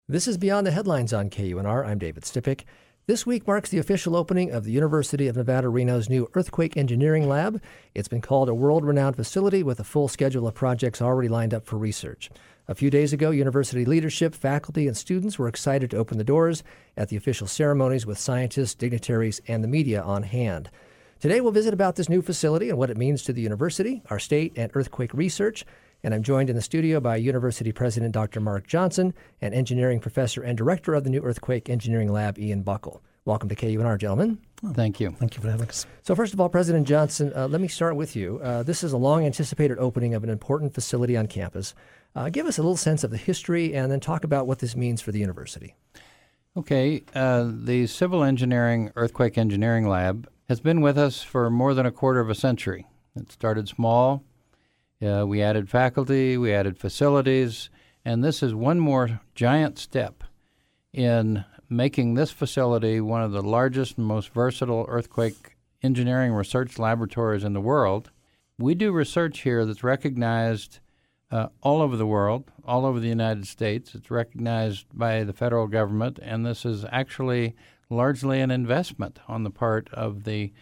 This is Beyond the Headlines on KUNR. I'm David Stipik. This week marks the official opening of the University of Nevada, Reno's new Earthquake Engineering Lab. It's been called a world-renowned facility with a full schedule of projects already lined up for research. A few days ago, university leadership, faculty, and students were excited to open the doors at the official ceremonies with scientists, dignitaries, and the media on hand. Today, we'll visit about this new facility and what it means to the university, our state, and earthquake research. And I'm joined in the studio by University President Dr. Mark Johnson and engineering professor and director of the new Earthquake Engineering Lab, Ian Buckle. Welcome to KUNR, gentlemen. Thank you. Thank you for having us. So first of all, President Johnson, let me start with you. This is a long-anticipated opening of an important facility on campus. Give us a little sense of the history and then talk about what this means for the university. Okay. The Civil Engineering Earthquake Engineering Lab has been with us for more than a quarter of a century. It started small. We added faculty, we added facilities, and this is one more giant step in making this facility one of the largest and most versatile earthquake engineering research laboratories in the world. We do research here that's recognized all over the world, all over the United States. It's recognized by the federal government, and this is actually largely an investment on the part of the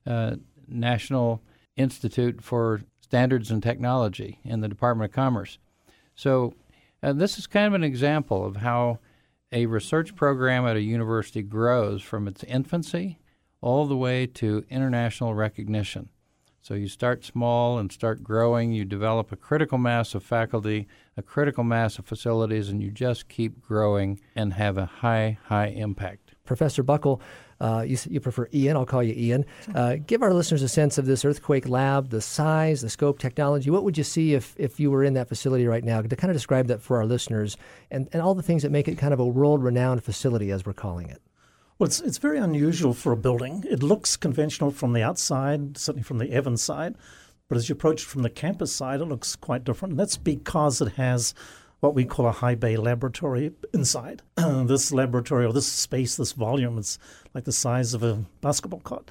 National Institute for Standards and Technology in the Department of Commerce. So this is kind of an example of how a research program at a university grows from its infancy all the way to international recognition. So you start small and start growing. You develop a critical mass of faculty, a critical mass of facilities, and you just keep growing and have a high impact. Professor Buckle, you prefer Ian. I'll call you Ian. Give our listeners a sense of this earthquake lab, the size, the scope, technology. What would you see if you were in that facility right now? To kind of describe that for our listeners and all the things that make it kind of a world-renowned facility, as we're calling it. Well, it's very unusual for a building. It looks conventional from the outside, certainly from the Evans side, but as you approach it from the campus side, it looks quite different. And that's because it has what we call a high bay laboratory inside. This laboratory, or this space, this volume, is like the size of a basketball court.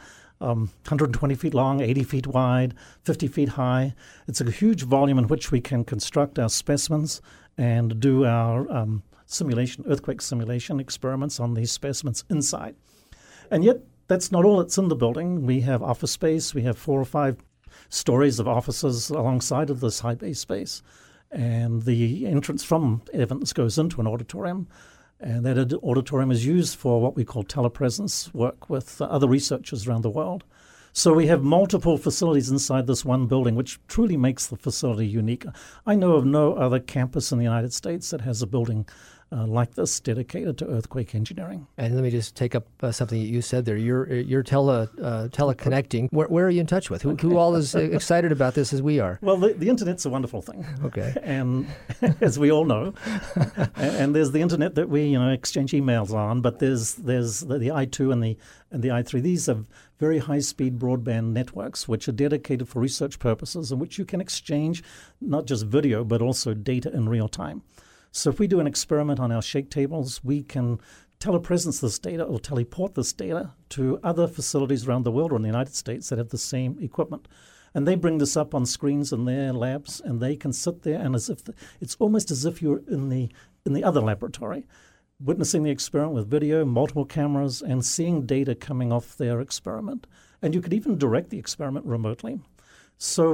120 feet long, 80 feet wide, 50 feet high. It's a huge volume in which we can construct our specimens and do our earthquake simulation experiments on these specimens inside. And yet, that's not all that's in the building. We have office space. We have 4 or 5 stories of offices alongside of this high bay space. And the entrance from Evans goes into an auditorium, and that auditorium is used for what we call telepresence work with other researchers around the world. So we have multiple facilities inside this one building, which truly makes the facility unique. I know of no other campus in the United States that has a building like this dedicated to earthquake engineering. And let me just take up something that you said there. You're teleconnecting. Where are you in touch with? Who all is excited about this as we are? Well, the Internet's a wonderful thing. Okay. And as we all know, and there's the Internet that we exchange emails on, but there's the I2 and the I3. These are very high-speed broadband networks which are dedicated for research purposes in which you can exchange not just video but also data in real time. So if we do an experiment on our shake tables, we can telepresence this data or teleport this data to other facilities around the world or in the United States that have the same equipment. And they bring this up on screens in their labs, and they can sit there, and it's almost as if you're in the other laboratory, witnessing the experiment with video, multiple cameras, and seeing data coming off their experiment. And you could even direct the experiment remotely. So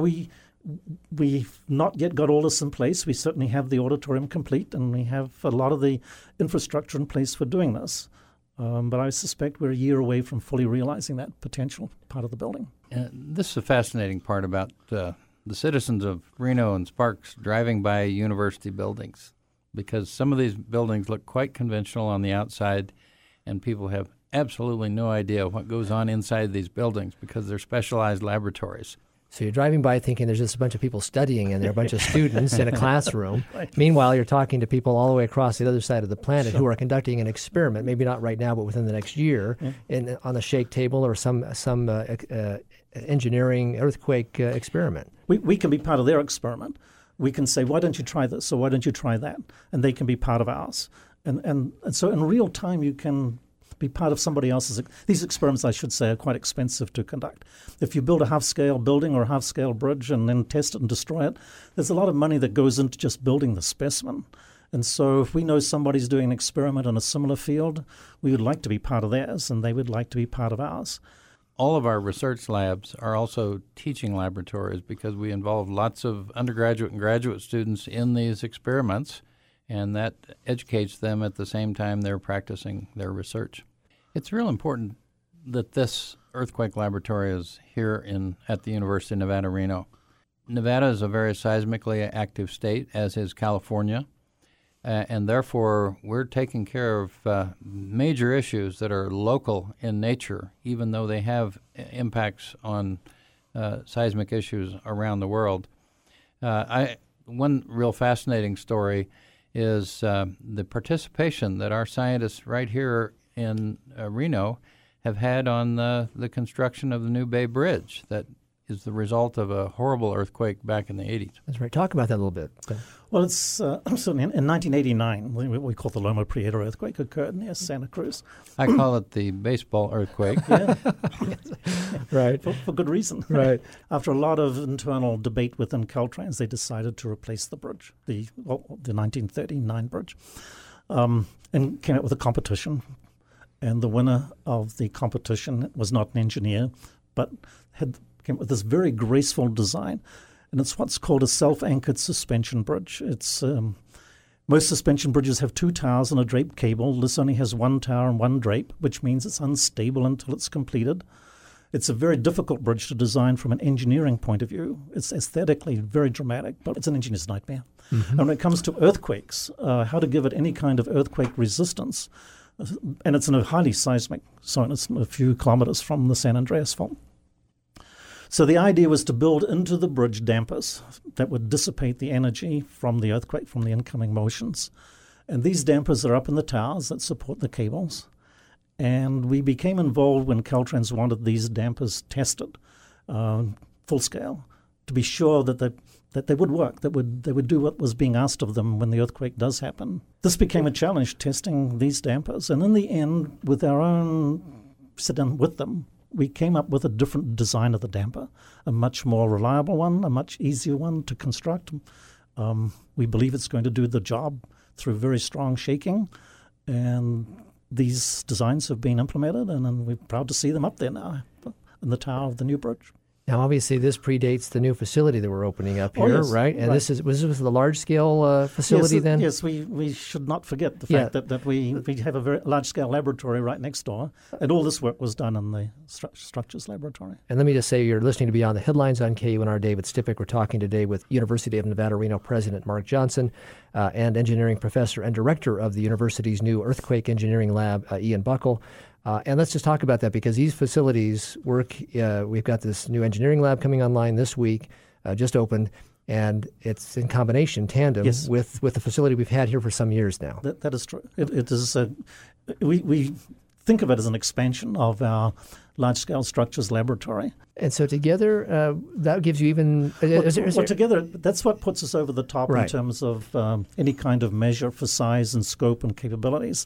we've not yet got all this in place. We certainly have the auditorium complete, and we have a lot of the infrastructure in place for doing this. But I suspect we're a year away from fully realizing that potential part of the building. This is a fascinating part about the citizens of Reno and Sparks driving by university buildings, because some of these buildings look quite conventional on the outside, and people have absolutely no idea what goes on inside these buildings because they're specialized laboratories. So you're driving by thinking there's just a bunch of people studying and there are a bunch of students in a classroom. Right. Meanwhile, you're talking to people all the way across the other side of the planet who are conducting an experiment, maybe not right now, but within the next year, on the shake table or some engineering earthquake experiment. We can be part of their experiment. We can say, why don't you try this or why don't you try that? And they can be part of ours. And so in real time, you can be part of somebody else's. These experiments, I should say, are quite expensive to conduct. If you build a half-scale building or a half-scale bridge and then test it and destroy it, there's a lot of money that goes into just building the specimen. And so if we know somebody's doing an experiment in a similar field, we would like to be part of theirs, and they would like to be part of ours. All of our research labs are also teaching laboratories because we involve lots of undergraduate and graduate students in these experiments, and that educates them at the same time they're practicing their research. It's real important that this earthquake laboratory is here at the University of Nevada, Reno. Nevada is a very seismically active state, as is California. And therefore, we're taking care of major issues that are local in nature, even though they have impacts on seismic issues around the world. One real fascinating story is the participation that our scientists right here in Reno have had on the construction of the New Bay Bridge that is the result of a horrible earthquake back in the 80s. That's right. Talk about that a little bit. Well, it's so in 1989, we call the Loma Prieta earthquake occurred near Santa Cruz. I call it the baseball earthquake. Yeah. Right. For good reason. Right. After a lot of internal debate within Caltrans, they decided to replace the bridge, the 1939 bridge, and came out with a competition. And the winner of the competition was not an engineer, but came up with this very graceful design. And it's what's called a self-anchored suspension bridge. It's most suspension bridges have two towers and a draped cable. This only has one tower and one drape, which means it's unstable until it's completed. It's a very difficult bridge to design from an engineering point of view. It's aesthetically very dramatic, but it's an engineer's nightmare. Mm-hmm. And when it comes to earthquakes, how to give it any kind of earthquake resistance, and it's in a highly seismic zone. It's a few kilometers from the San Andreas Fault. So the idea was to build into the bridge dampers that would dissipate the energy from the earthquake, from the incoming motions. And these dampers are up in the towers that support the cables. And we became involved when Caltrans wanted these dampers tested full scale to be sure that they would work, that they would do what was being asked of them when the earthquake does happen. This became a challenge, testing these dampers. And in the end, with our own sit down with them, we came up with a different design of the damper, a much more reliable one, a much easier one to construct. We believe it's going to do the job through very strong shaking, and these designs have been implemented, and we're proud to see them up there now in the tower of the new bridge. Now, obviously, this predates the new facility that we're opening up here, yes, right? And right. was this the large-scale facility then? Yes, we should not forget the fact that we have a very large-scale laboratory right next door, and all this work was done in the structures laboratory. And let me just say, you're listening to Beyond the Headlines on KUNR. David Stipik. We're talking today with University of Nevada, Reno President Mark Johnson and engineering professor and director of the university's new Earthquake Engineering Lab, Ian Buckle. And let's just talk about that because these facilities work. We've got this new engineering lab coming online this week, just opened, and it's in combination, tandem, yes, with the facility we've had here for some years now. That is true. It is. We think of it as an expansion of large-scale structures laboratory. And so together, that gives you even... Together, that's what puts us over the top right. in terms of any kind of measure for size and scope and capabilities.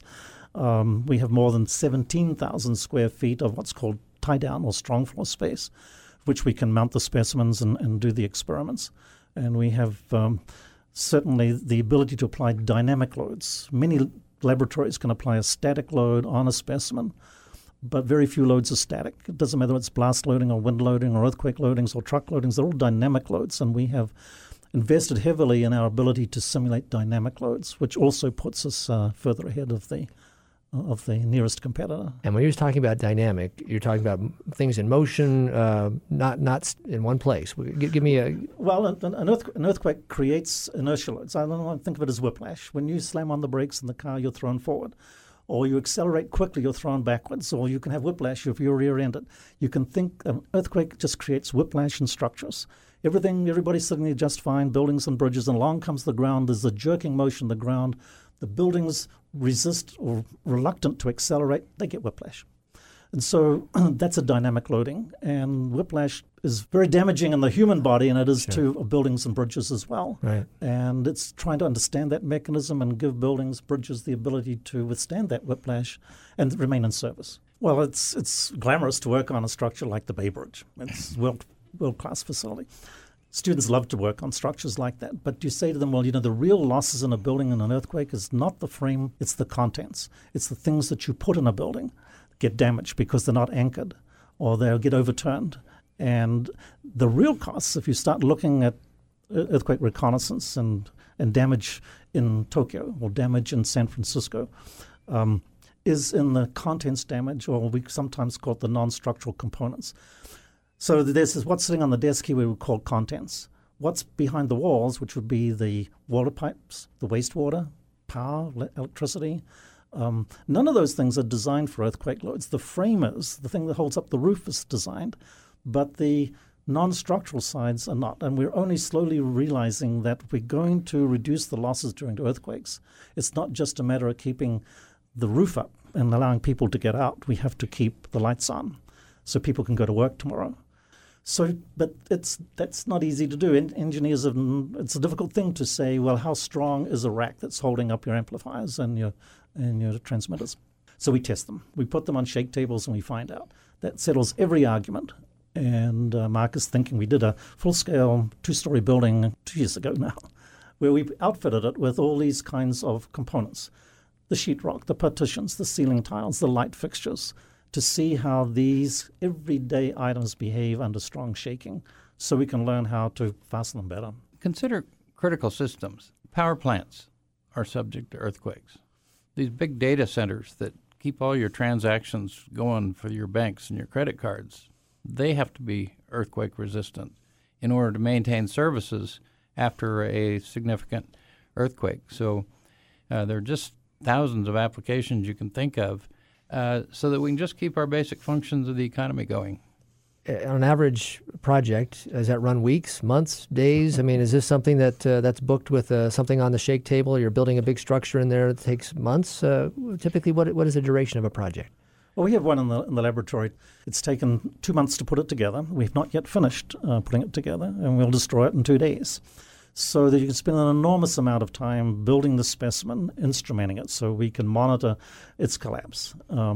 We have more than 17,000 square feet of what's called tie-down or strong floor space, which we can mount the specimens and do the experiments. And we have certainly the ability to apply dynamic loads. Many laboratories can apply a static load on a specimen, but very few loads are static. It doesn't matter whether it's blast loading or wind loading or earthquake loadings or truck loadings. They're all dynamic loads, and we have invested heavily in our ability to simulate dynamic loads, which also puts us further ahead of the nearest competitor. And when you're talking about dynamic, you're talking about things in motion, not in one place. Give me a... Well, an earthquake creates inertial loads. I don't think of it as whiplash. When you slam on the brakes in the car, you're thrown forward. Or you accelerate quickly, you're thrown backwards. Or you can have whiplash if you're rear-ended. You can think an earthquake just creates whiplash in structures. Everybody's sitting there just fine, buildings and bridges, and along comes the ground. There's a jerking motion of the ground. The buildings resist or reluctant to accelerate, they get whiplash. And so that's a dynamic loading. And whiplash is very damaging in the human body, and it is to buildings and bridges as well. Right. And it's trying to understand that mechanism and give buildings, bridges the ability to withstand that whiplash and remain in service. Well, it's glamorous to work on a structure like the Bay Bridge. It's world-class facility. Students love to work on structures like that, but you say to them, well, the real losses in a building in an earthquake is not the frame, it's the contents. It's the things that you put in a building that get damaged because they're not anchored or they'll get overturned. And the real costs, if you start looking at earthquake reconnaissance and damage in Tokyo or damage in San Francisco, is in the contents damage, or we sometimes call it the non-structural components. So this is what's sitting on the desk here we would call contents. What's behind the walls, which would be the water pipes, the wastewater, power, electricity. None of those things are designed for earthquake loads. The frame is, the thing that holds up the roof is designed, but the non-structural sides are not. And we're only slowly realizing that we're going to reduce the losses during earthquakes. It's not just a matter of keeping the roof up and allowing people to get out. We have to keep the lights on so people can go to work tomorrow. So, but that's not easy to do. Engineers, it's a difficult thing to say, well, how strong is a rack that's holding up your amplifiers and your transmitters? So we test them. We put them on shake tables and we find out. That settles every argument. And Mark is thinking, we did a full-scale 2-story building 2 years ago now, where we outfitted it with all these kinds of components. The sheetrock, the partitions, the ceiling tiles, the light fixtures, to see how these everyday items behave under strong shaking so we can learn how to fasten them better. Consider critical systems. Power plants are subject to earthquakes. These big data centers that keep all your transactions going for your banks and your credit cards, they have to be earthquake resistant in order to maintain services after a significant earthquake. So there are just thousands of applications you can think of so that we can just keep our basic functions of the economy going. On an average project, does that run weeks, months, days? I mean, is this something that's booked with something on the shake table? You're building a big structure in there that takes months? Typically, what is the duration of a project? Well, we have one in the laboratory. It's taken 2 months to put it together. We've not yet finished putting it together, and we'll destroy it in 2 days. So that you can spend an enormous amount of time building the specimen, instrumenting it so we can monitor its collapse.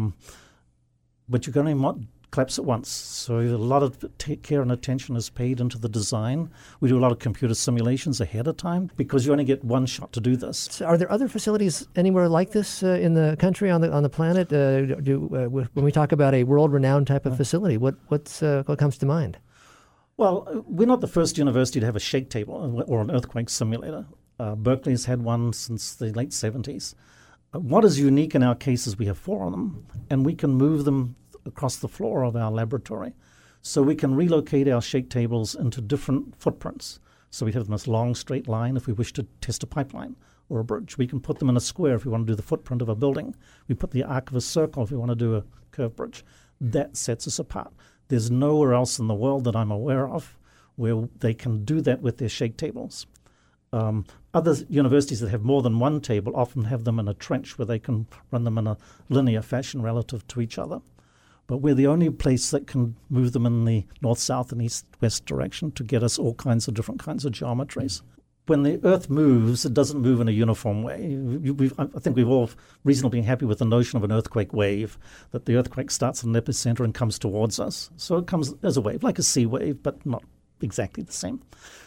But you can only collapse at once. So a lot of care and attention is paid into the design. We do a lot of computer simulations ahead of time because you only get one shot to do this. So are there other facilities anywhere like this in the country, on the planet? When we talk about a world-renowned type of facility, what comes to mind? Well, we're not the first university to have a shake table or an earthquake simulator. Berkeley has had one since the late 70s. What is unique in our case is we have 4 of them, and we can move them across the floor of our laboratory. So we can relocate our shake tables into different footprints. So we have them as a long, straight line if we wish to test a pipeline or a bridge. We can put them in a square if we want to do the footprint of a building. We put the arc of a circle if we want to do a curved bridge. That sets us apart. There's nowhere else in the world that I'm aware of where they can do that with their shake tables. Other universities that have more than one table often have them in a trench where they can run them in a linear fashion relative to each other. But we're the only place that can move them in the north-south and east-west direction to get us all kinds of different kinds of geometries. When the Earth moves, it doesn't move in a uniform way. I think we've all reasonably been happy with the notion of an earthquake wave, that the earthquake starts at an epicenter and comes towards us. So it comes as a wave, like a sea wave, but not exactly the same.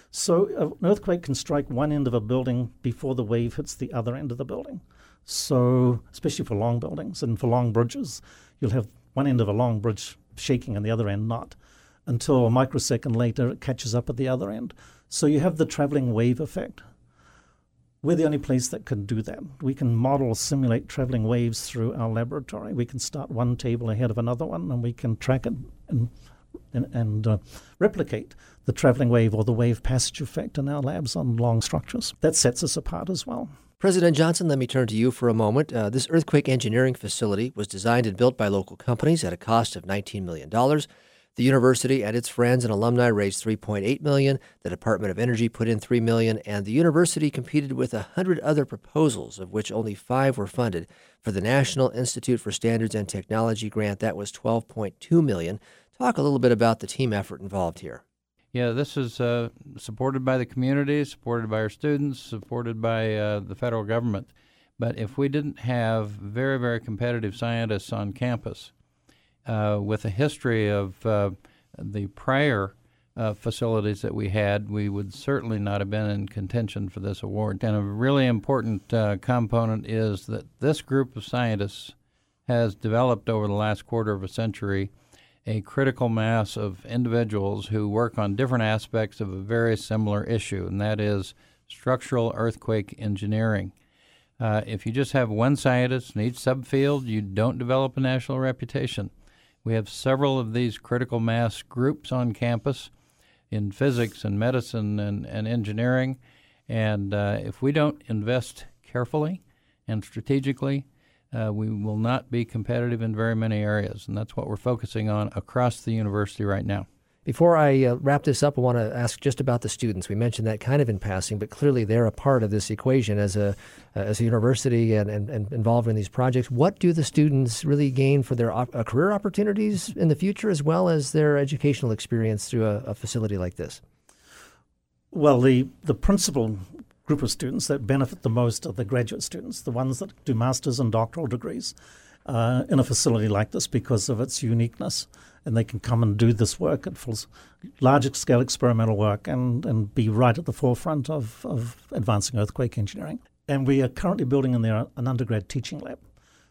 So an earthquake can strike one end of a building before the wave hits the other end of the building. So especially for long buildings and for long bridges, you'll have one end of a long bridge shaking and the other end not, until a microsecond later it catches up at the other end. So you have the traveling wave effect. We're the only place that can do that. We can model, simulate traveling waves through our laboratory. We can start one table ahead of another one, and we can track it and replicate the traveling wave or the wave passage effect in our labs on long structures. That sets us apart as well. President Johnson, let me turn to you for a moment. This earthquake engineering facility was designed and built by local companies at a cost of $19 million. The university and its friends and alumni raised $3.8 million. The Department of Energy put in $3 million, and the university competed with 100 other proposals, of which only 5 were funded. For the National Institute for Standards and Technology grant, that was $12.2 million. Talk a little bit about the team effort involved here. Yeah, this is supported by the community, supported by our students, supported by the federal government. But if we didn't have very, very competitive scientists on campus with a history of the prior facilities that we had, we would certainly not have been in contention for this award. And a really important component is that this group of scientists has developed over the last quarter of a century a critical mass of individuals who work on different aspects of a very similar issue, and that is structural earthquake engineering. If you just have one scientist in each subfield, you don't develop a national reputation. We have several of these critical mass groups on campus in physics and medicine and engineering, and if we don't invest carefully and strategically, we will not be competitive in very many areas, and that's what we're focusing on across the university right now. Before I wrap this up, I want to ask just about the students. We mentioned that kind of in passing, but clearly they're a part of this equation as a university and involved in these projects. What do the students really gain for their career opportunities in the future, as well as their educational experience through a facility like this? Well, the principal group of students that benefit the most are the graduate students, the ones that do master's and doctoral degrees in a facility like this because of its uniqueness. And they can come and do this work at large-scale experimental work and be right at the forefront of advancing earthquake engineering. And we are currently building in there an undergrad teaching lab.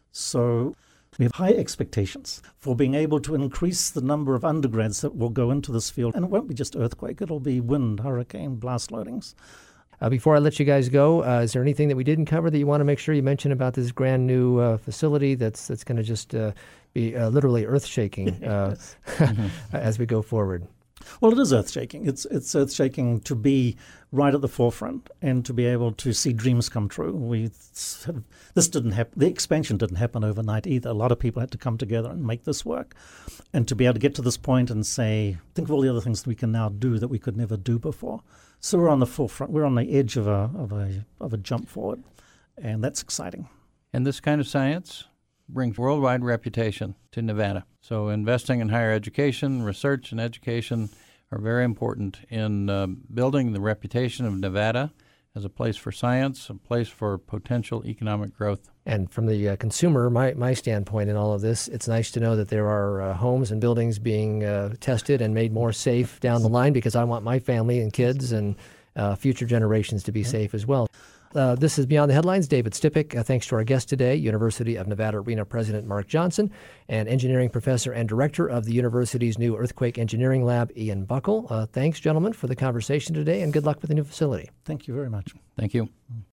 So we have high expectations for being able to increase the number of undergrads that will go into this field. And it won't be just earthquake, it'll be wind, hurricane, blast loadings. Before I let you guys go, is there anything that we didn't cover that you want to make sure you mention about this brand new facility that's going to just be literally earth-shaking as we go forward? Well, it is earth-shaking. It's earth-shaking to be right at the forefront and to be able to see dreams come true. This didn't happen. The expansion didn't happen overnight either. A lot of people had to come together and make this work, and to be able to get to this point and say, think of all the other things that we can now do that we could never do before. So we're on the forefront. We're on the edge of a jump forward, and that's exciting. And this kind of science brings worldwide reputation to Nevada. So investing in higher education, research and education are very important in building the reputation of Nevada as a place for science, a place for potential economic growth. And from the consumer, my standpoint in all of this, it's nice to know that there are homes and buildings being tested and made more safe down the line, because I want my family and kids and future generations to be safe as well. This is Beyond the Headlines. David Stipik. Thanks to our guest today, University of Nevada, Reno President Mark Johnson, and Engineering Professor and Director of the university's new Earthquake Engineering Lab, Ian Buckle. Thanks, gentlemen, for the conversation today, and good luck with the new facility. Thank you very much. Thank you.